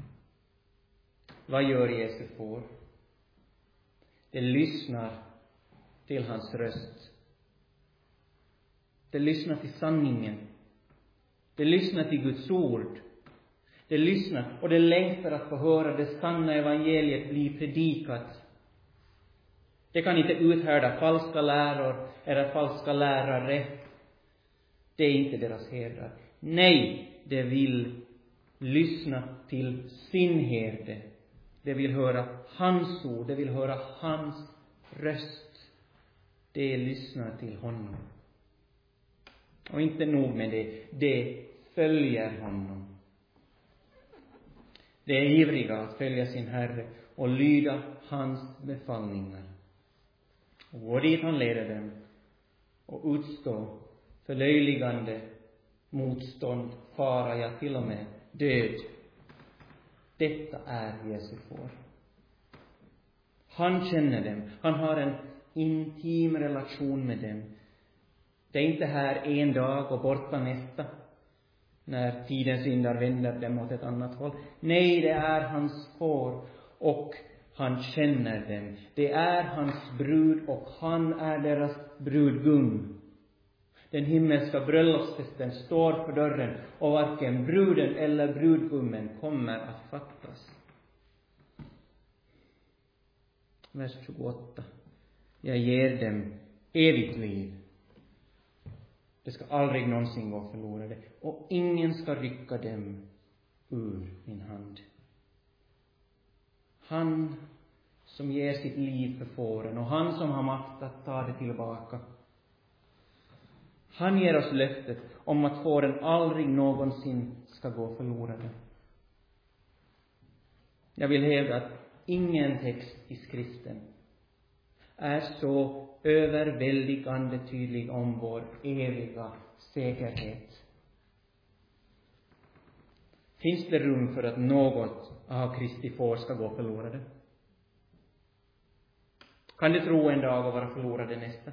Vad gör Jesu får? Det lyssnar till hans röst. Det lyssnar till sanningen. Det lyssnar till Guds ord. Det lyssnar och det längtar att få höra det sanna evangeliet bli predikat. Det kan inte uthärda falska läror eller falska lärare. Det är inte deras herdar. Nej, det vill lyssna till sin herde. Det vill höra hans ord. Det vill höra hans röst. Det lyssnar till honom. Och inte nog med det. Det följer honom. Det är ivriga att följa sin Herre och lyda hans befallningar. Och gå dit han leder dem och utstå förlöjligande motstånd, fara, ja till och med död. Detta är Jesu får. Han känner dem. Han har en intim relation med dem. Det är inte här en dag och borta nästa, när tidens vindar vänder dem åt ett annat håll. Nej, det är hans får och han känner dem. Det är hans brud och han är deras brudgum. Den himmelska bröllopsfesten står för dörren och varken bruden eller brudgummen kommer att fattas. Vers tjugoåtta. Jag ger dem evigt liv. Det ska aldrig någonsin gå förlorade. Och ingen ska rycka dem ur min hand. Han som ger sitt liv för fåren och han som har makt att ta det tillbaka. Han ger oss löftet om att fåren aldrig någonsin ska gå förlorade. Jag vill hävda att ingen text i skriften är så överväldigande tydlig om vår eviga säkerhet. Finns det rum för att något av Kristi får ska gå förlorade? Kan du tro en dag och vara förlorade nästa?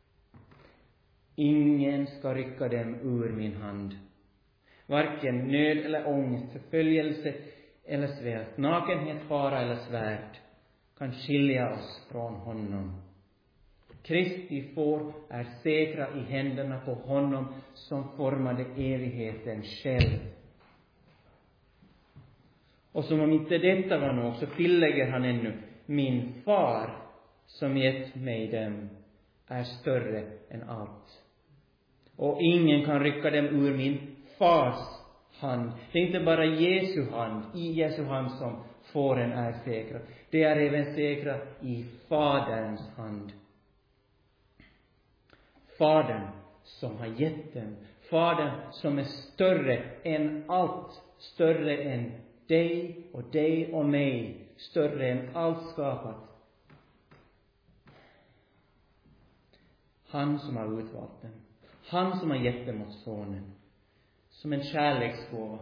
Ingen ska rycka dem ur min hand. Varken nöd eller ångest, förföljelse eller svält, nakenhet, fara eller svärd kan skilja oss från honom. Kristi får är säkra i händerna på honom som formade evigheten själv. Och som om inte detta var nog så tillägger han ännu: min far som gett mig dem är större än allt. Och ingen kan rycka dem ur min fars hand. Det är inte bara Jesu hand, i Jesu hand som fåren är säkra. Det är även säkra i Faderns hand. Fadern som har gett dem. Fadern som är större än allt. Större än dig och dig och mig. Större än allt skapat. Han som har utvalt dem. Han som har gett dem åt sonen. Som en kärleksgåva.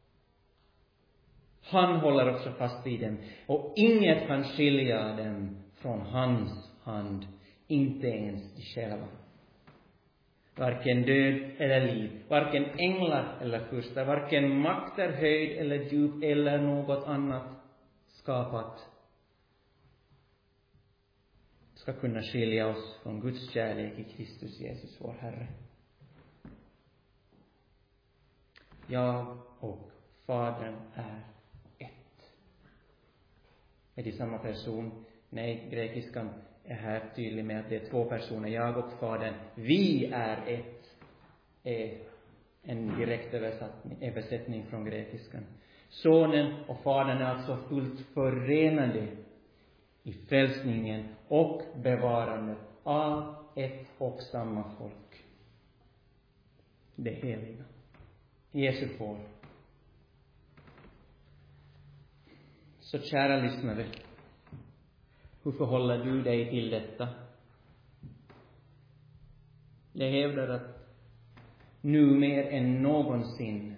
Han håller också fast vid dem. Och inget kan skilja dem från hans hand. Inte ens de själva. Varken död eller liv. Varken änglar eller furstar. Varken makter, höjd eller djup eller något annat skapat ska kunna skilja oss från Guds kärlek i Kristus Jesus vår Herre. jag och Fadern är ett. Är det samma person? Nej, grekiskan är här tydlig med att det är två personer. Jag och Fadern, vi är ett. Är en direkt översättning, översättning från grekiskan. Sonen och Fadern är alltså fullt förenade i frälsningen och bevarandet av ett och samma folk. Det heliga. Jesu får. Så kära lyssnare, hur förhåller du dig till detta? Jag hävdar att nu mer än någonsin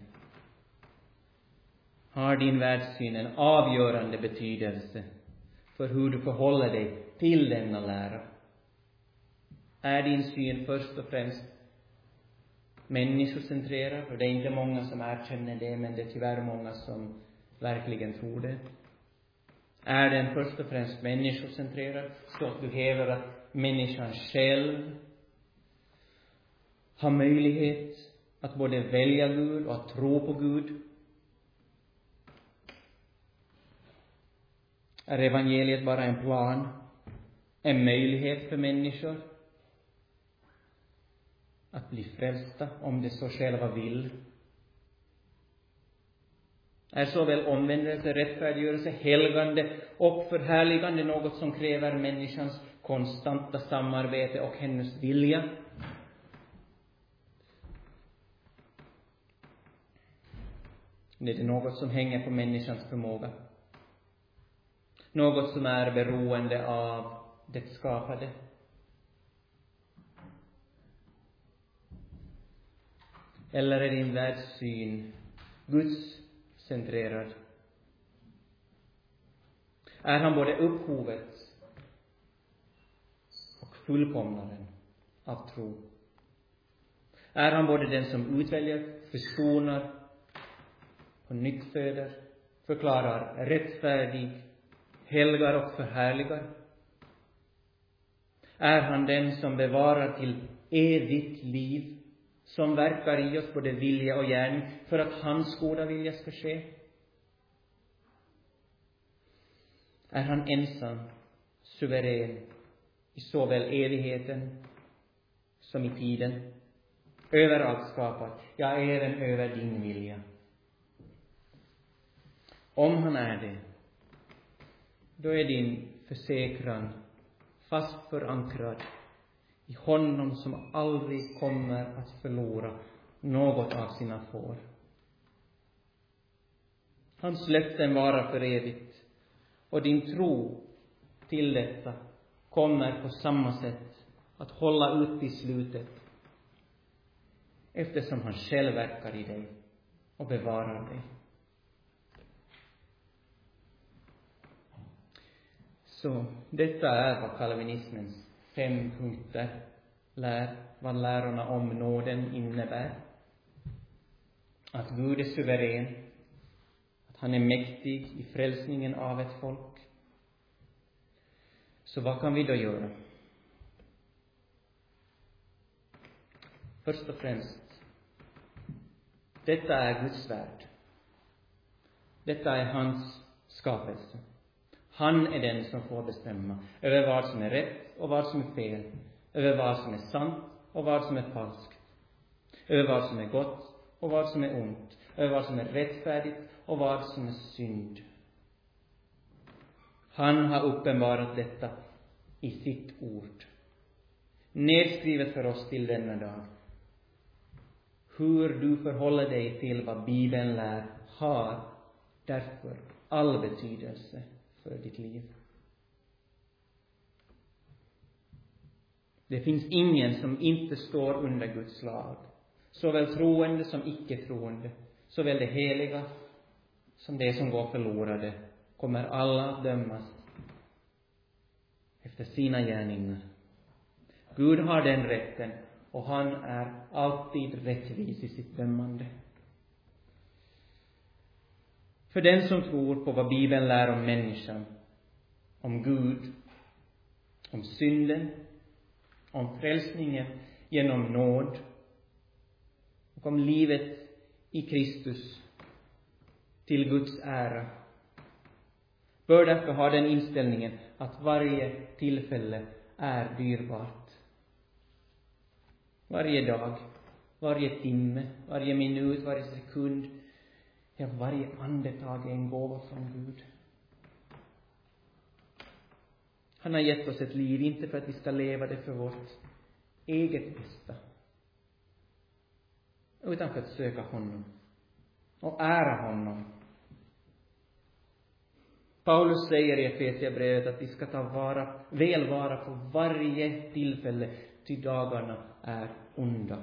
har din världssyn en avgörande betydelse för hur du förhåller dig till denna lära. Är din syn först och främst människocentrerad? Och det är inte många som erkänner det, men det är tyvärr många som verkligen tror det. Är den först och främst människocentrerad, så att du hävdar att människan själv har möjlighet att både välja Gud och att tro på Gud? Är evangeliet bara en plan, en möjlighet för människor att bli frälsta om de så själva vill? Är såväl omvändelse, rättfärdiggörelse, helgande och förhärligande något som kräver människans konstanta samarbete och hennes vilja? Det är något som hänger på människans förmåga. Något som är beroende av det skapade. Eller är din världssyn Guds centrerad? Är han både upphovet och fullkomnaren av tro? Är han både den som utväljer, förskonar och nyttföder, förklarar rättfärdig, helgar och förhärligar? Är han den som bevarar till evigt liv, som verkar i oss både vilja och gärning för att hans goda vilja ska ske? Är han ensam, suverän i såväl evigheten som i tiden, överallt skapad, ja, även över din vilja? Om han är det, då är din försäkran fast förankrad i honom som aldrig kommer att förlora något av sina får. Hans löften varar för evigt, och din tro till detta kommer på samma sätt att hålla ut i slutet, eftersom han själv verkar i dig och bevarar dig. Så detta är vad kalvinismens fem punkter lär, vad lärorna om nåden innebär. Att Gud är suverän, att han är mäktig i frälsningen av ett folk. Så vad kan vi då göra? Först och främst, detta är Guds värld. Detta är hans skapelse. Han är den som får bestämma över vad som är rätt och vad som är fel, över vad som är sant och vad som är falskt, över vad som är gott och vad som är ont, över vad som är rättfärdigt och vad som är synd. Han har uppenbarat detta i sitt ord, nedskrivet för oss till denna dag. Hur du förhåller dig till vad Bibeln lär har därför all betydelse för ditt liv. Det finns ingen som inte står under Guds lag. Såväl troende som icke-troende, såväl det heliga som det som går förlorade, kommer alla att dömas efter sina gärningar. Gud har den rätten, och han är alltid rättvis i sitt dömande. För den som tror på vad Bibeln lär om människan, om Gud, om synden, om frälsningen genom nåd och om livet i Kristus till Guds ära. Bör därför ha den inställningen att varje tillfälle är dyrbart. Varje dag, varje timme, varje minut, varje sekund, ja, varje andetag är en gåva från Gud. Han har gett oss ett liv, inte för att vi ska leva det för vårt eget bästa, utan för att söka honom och ära honom. Paulus säger i Efesierbrevet att vi ska ta vara, väl vara på varje tillfälle, till dagarna är onda.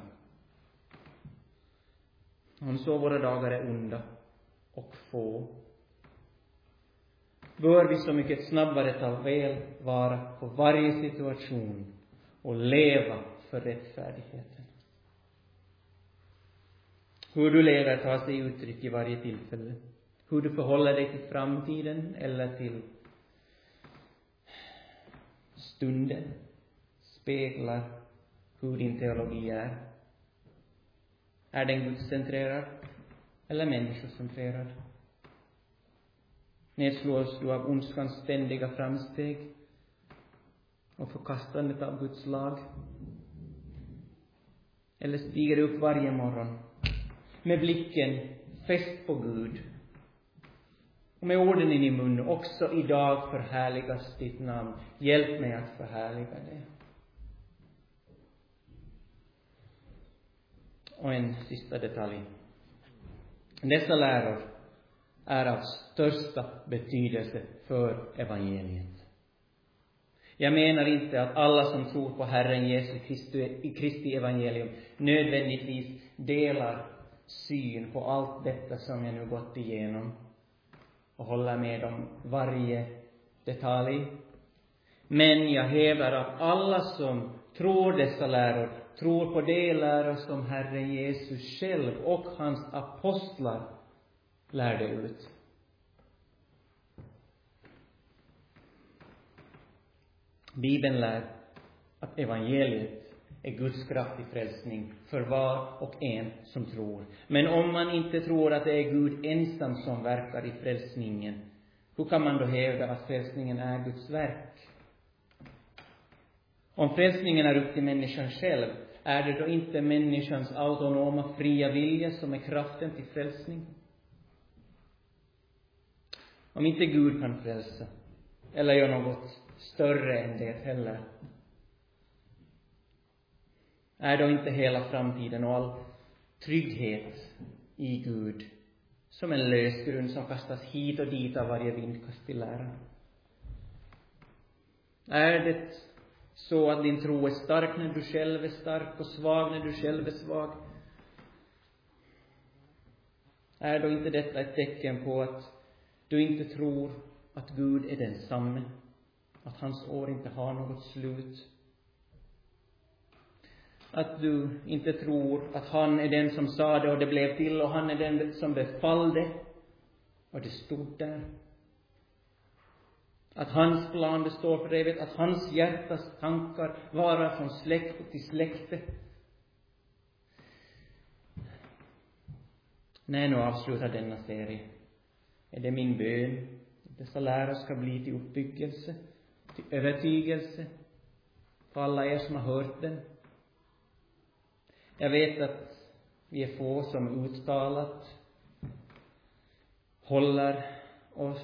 Om så våra dagar är onda och få, bör vi så mycket snabbare ta väl vara på varje situation och leva för rättfärdigheten. Hur du lever tar sig uttryck i varje tillfälle. Hur du förhåller dig till framtiden eller till stunden speglar hur din teologi är. Är den gudscentrerad eller människocentrerad? Nedslås du av ondskans ständiga framsteg och förkastandet av Guds lag? Eller stiger du upp varje morgon med blicken fäst på Gud och med orden i din mun: också idag förhärligas ditt namn. Hjälp mig att förhärliga det. Och en sista detalj. Dessa läror är av största betydelse för evangeliet. Jag menar inte att alla som tror på Herren Jesus i Kristi evangelium nödvändigtvis delar syn på allt detta som jag nu gått igenom och håller med om varje detalj. Men jag hävdar att alla som tror dessa läror tror på de läror som Herren Jesus själv och hans apostlar lärde ut. Bibeln lär att evangeliet är Guds kraft i frälsning för var och en som tror. Men om man inte tror att det är Gud ensam som verkar i frälsningen, hur kan man då hävda att frälsningen är Guds verk? Om frälsningen är upp till människan själv, är det då inte människans autonoma fria vilja som är kraften till frälsning? Om inte Gud kan frälsa, eller göra något större än det heller, är då inte hela framtiden och all trygghet i Gud som en lös grund som kastas hit och dit av varje vindkast till lära? Är det så att din tro är stark när du själv är stark och svag när du själv är svag? Är då inte detta ett tecken på att du inte tror att Gud är densamme, att hans år inte har något slut? Att du inte tror att han är den som sa det och det blev till, och han är den som befallde och det stod där? Att hans plan består för evigt, att hans hjärtas tankar varar från släkte till släkte? När jag nu avslutar denna serie är det min bön att dessa läror ska bli till uppbyggelse, till övertygelse för alla er som har hört den. Jag vet att vi är få som uttalat håller och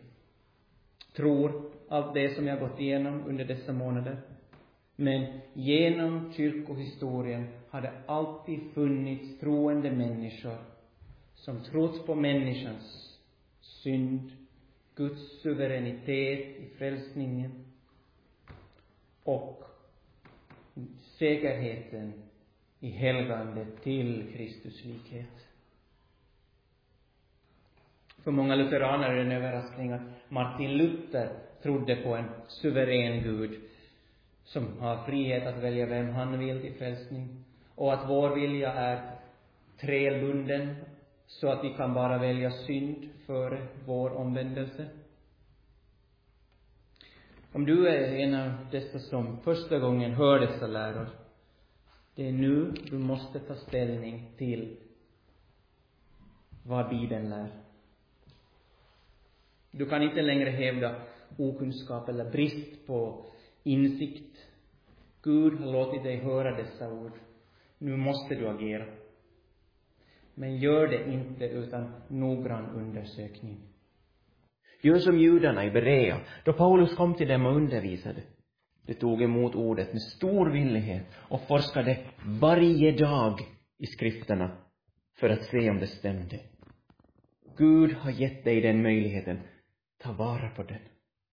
tror allt det som jag gått igenom under dessa månader. Men genom kyrkohistorien har det alltid funnits troende människor som trott på människans synd, Guds suveränitet i frälsningen och säkerheten i helgande till Kristus likhet. För många lutheraner är det en överraskning att Martin Luther trodde på en suverän Gud som har frihet att välja vem han vill till frälsning, och att vår vilja är trälbunden så att vi kan bara välja synd före vår omvändelse. Om du är en av dessa som första gången hör dessa läror, det är nu du måste ta ställning till vad Bibeln lär. Du kan inte längre hävda okunskap eller brist på insikt. Gud har låtit dig höra dessa ord. Nu måste du agera. Men gör det inte utan noggrann undersökning. Gör som judarna i Berea, då Paulus kom till dem och undervisade. De tog emot ordet med stor villighet och forskade varje dag i skrifterna för att se om det stämde. Gud har gett dig den möjligheten. Ta vara på den.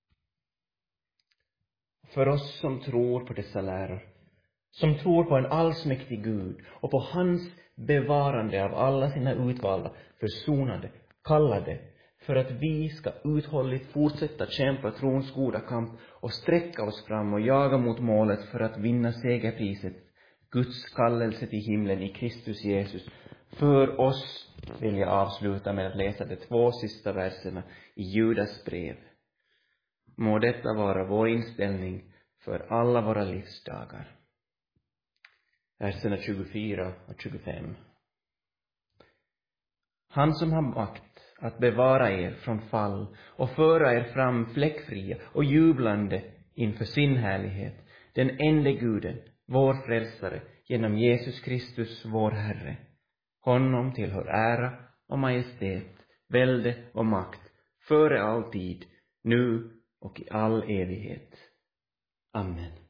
För oss som tror på dessa läror, som tror på en allsmäktig Gud och på hans bevarande av alla sina utvalda, försonade, kallade, för att vi ska uthålligt fortsätta kämpa trons goda kamp och sträcka oss fram och jaga mot målet för att vinna segerpriset, Guds kallelse till himlen i Kristus Jesus. För oss vill jag avsluta med att läsa de två sista verserna i Judas brev. Må detta vara vår inställning för alla våra livsdagar. Verserna tjugofyra och tjugofem. Han som har makt att bevara er från fall och föra er fram fläckfria och jublande inför sin härlighet, den enda Guden, vår frälsare, genom Jesus Kristus, vår Herre. Honom tillhör ära och majestät, välde och makt, före all tid, nu och i all evighet. Amen.